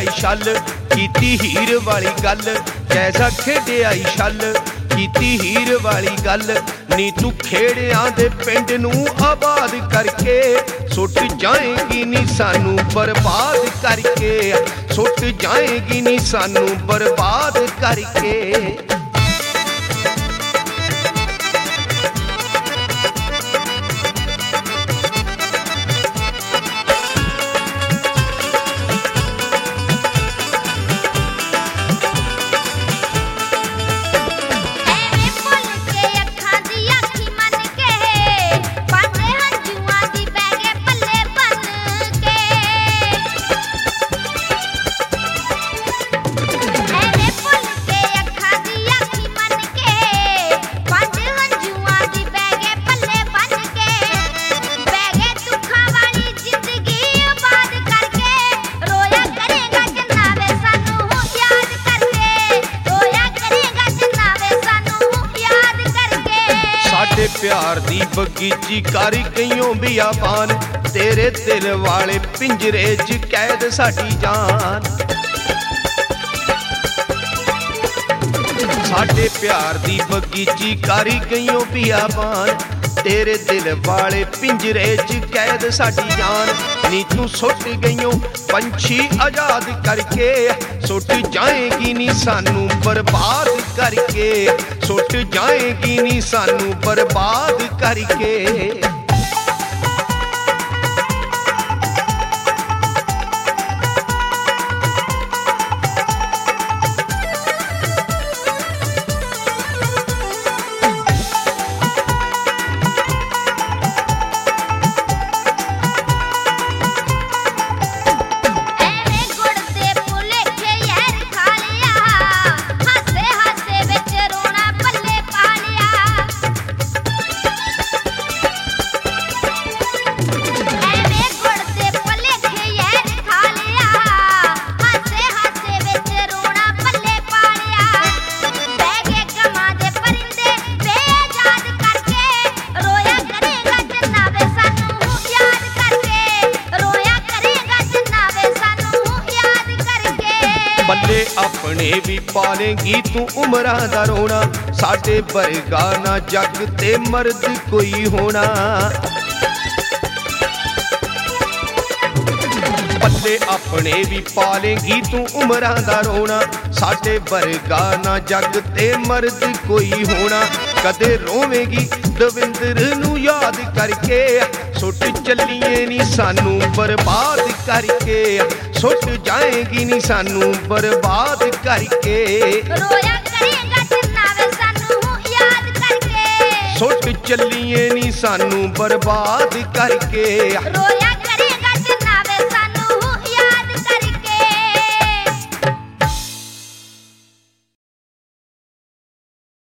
खेडिया छल कीती हीर वाली गल, कैसा खेडिया छल कीती हीर वाली गल। नी तू खेड़ियां दे पिंड नू आबाद करके सुट जाएगी नी सानू बर्बाद करके, सुट जाएगी नी सानू बर्बाद करके। प्यार दी बगीची कर गईयों बियाबान, तेरे दिल वाले पिंजरे च कैद साडी जान। साडे प्यार दी बगीची कर गईयों बियाबान, तेरे दिल वाले पिंजरे च कैद साडी जान। नी तू सुट गईयों पंछी आजाद करके सुट जाएगी नी सानू बर्बाद करके, सुट जाएगी नी सानू बर्बाद करके। बल्ले अपने भी पालेंगी तू उमरां दा रोना, साडे वर्गा ना जग ते मर्द कोई होना। बल्ले अपने भी पालेंगी तू उमरां दा रोना, साडे वर्गा ना जग ते मर्द कोई होना। कदे रोवेगी दविंदर नू याद करके सुट चलिए नी सानू बर्बाद करके, सुट जाएगी नी सानू बर्बाद करके। रोया करेगा चन्नावे सानू याद करके, सुट चलिए नी सानू बर्बाद करके।